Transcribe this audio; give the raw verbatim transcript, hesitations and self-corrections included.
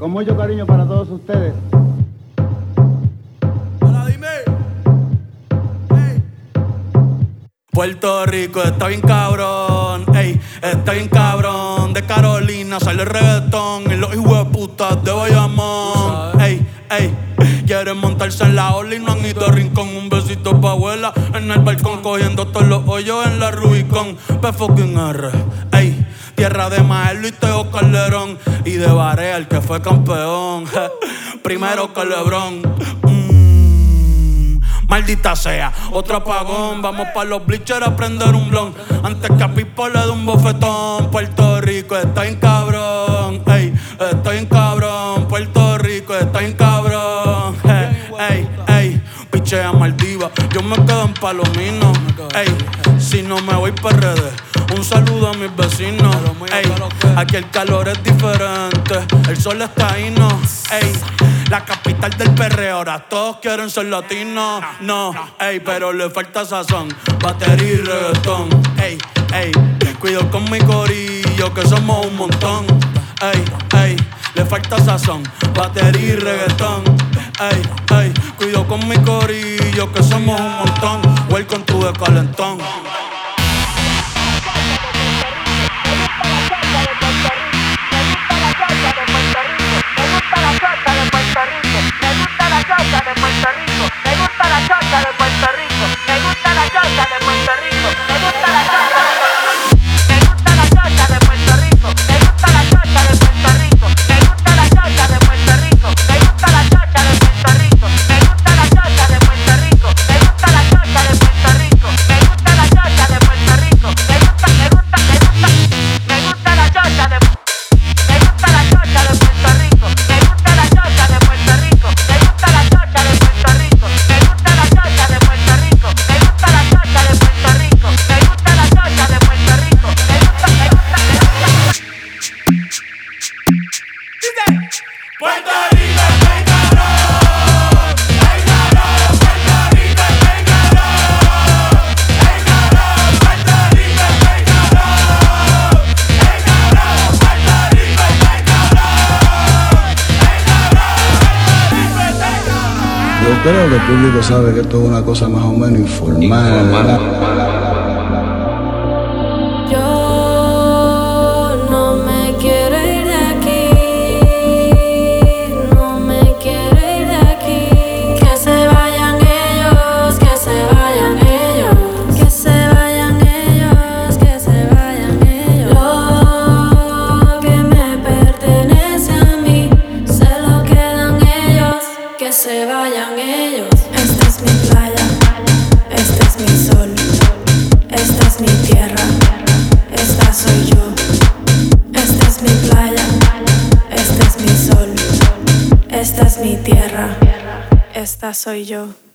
Con mucho cariño para todos ustedes. Hola, dime. Hey. Puerto Rico está bien cabrón, ey, está bien cabrón. De Carolina sale el reggaetón y los hijueputas de Bayamón. Ey, ey, quieren montarse en la ola y no han ido a Rincón. Un besito pa' abuela en el balcón, cogiendo todos los hoyos en la Rubicón. P fucking R, ey, tierra de Maelo y Teo Calderón. Y de Barea, el que fue campeón. Primero que Lebron. Maldita sea, otro apagón. Vamos pa' los bleachers a prender un blon. Antes que a Pipo le dé un bofetón. Puerto Rico está bien cabrón, ey, está bien cabrón. Puerto Rico está bien cabrón, ey, ey, ey. Pichea Maldiva, yo me quedo en Palomino, ey. Si no me voy pa' R D, un saludo a mis vecinos, ey. Aquí el calor es diferente, el sol está ahí, no, ey. La capital del perreo, ahora todos quieren ser latinos. No, ey, pero le falta sazón, batería y reggaetón. Ey, ey, cuido con mi corillo que somos un montón. Ey, ey, le falta sazón, batería y reggaetón. Ey, ey, cuido con mi corillo que somos un montón. Welcome to the calentón. Yo creo que el público sabe que esto es una cosa más o menos informal. informal. Yo no me quiero ir de aquí, no me quiero ir de aquí. Que se vayan ellos, que se vayan ellos, que se vayan ellos, que se vayan ellos. Lo que me pertenece a mí, se lo quedan ellos, que se vayan ellos. Esta es mi playa, este es mi sol, esta es mi tierra, esta soy yo. Esta es mi playa, este es mi sol, esta es mi tierra, esta soy yo.